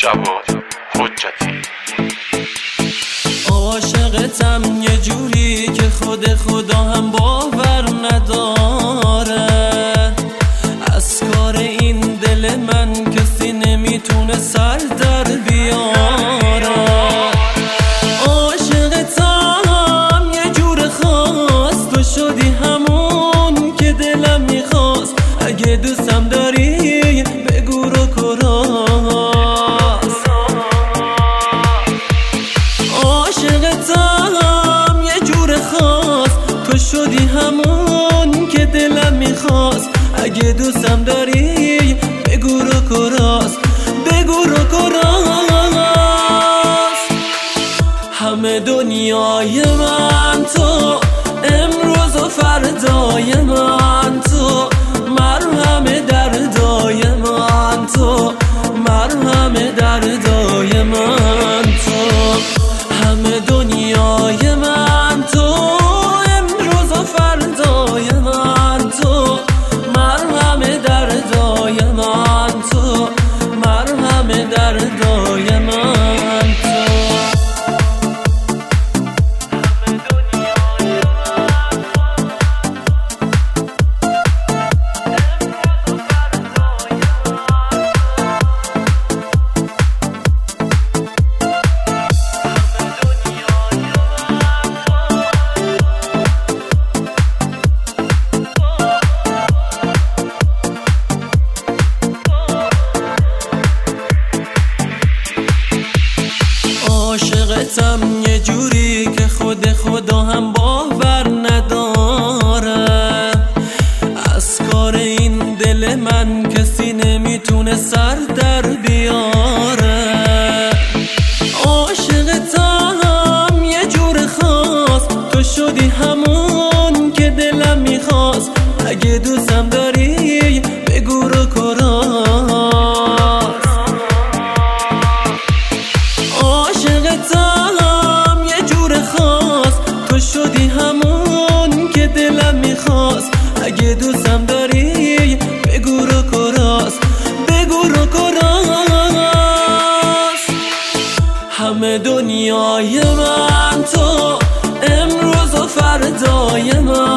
جواد حجتی. عاشقتم یه جوری که خدا هم باور نداره. از کار این دل من کسی نمیتونه سر در بیاره. عاشقتم یه جور خاص، تو شدی همون که دلم میخواست. اگه دوستم داری بگو رو کراست. عاشقتم یه جور خاص، تو شدی همون که دلم میخواست. اگه دوستم داری بگو رو کراست، بگو رو کراست. همه دنیای من تو، امروز و فردای من تو، مرهم دردای من تو، مرهم دردای من تو. همه دنیای من تو، امروز و فردای من تو، مرهم دردای من تو، مرهم دردای من تو. عاشقتم یه جوری که خدا هم باور نداره. از کار این دل من کسی نمیتونه سر در بیاره. عاشقتم یه جور خاص، تو شدی همون که دلم میخواست. اگه دوستم داری بگو رو کراست. عاشقتم یه جور خاص، تو شدی همون که دلم میخواست. اگه دوستم داری بگو رو کراست، بگو رو کراست. همه دنیای من تو، امروز و فردای من